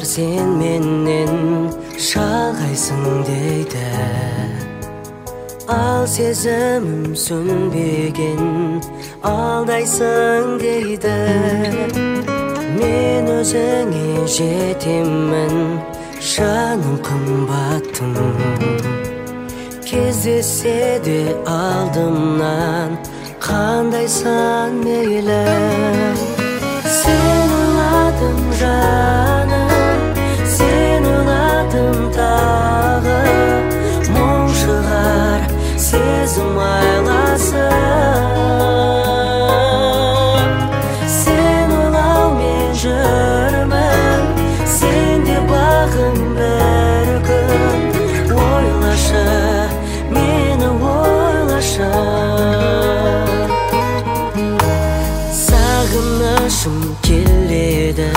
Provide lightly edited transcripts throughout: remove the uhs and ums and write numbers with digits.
sen menden şalğaysың deydi. Al сезімім sönбеген aldaysың deydi. Men özüңе жетемін, жаным қымбаттым. Кездессе де алдымнан қандайсан мейлі. Sen ойладым жаным, sen ойладым тағы. Мұң шығар сезім айласын. Sen ойлаумен жүрмін, сен де бағым бір күн. Ойлашы, мені ойлашы. Сағынышым келеді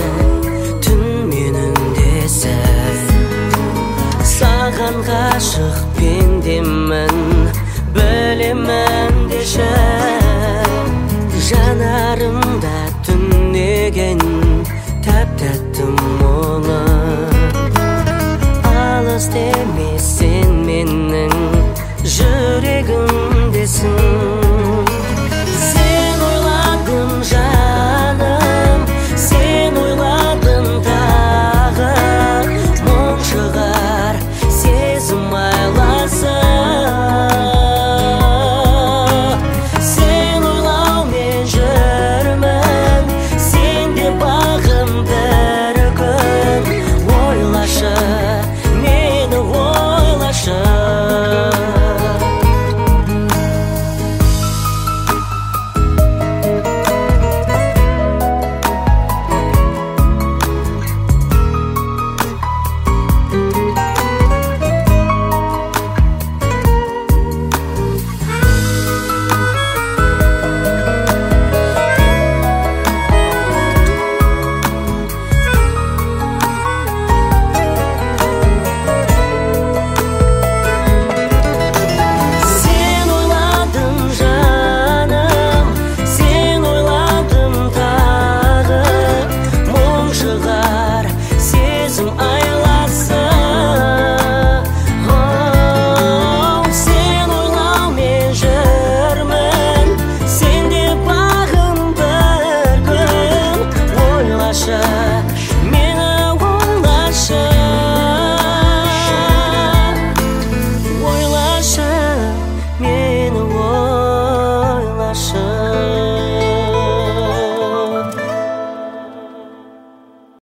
түн менің десіп. Саған ғашық пен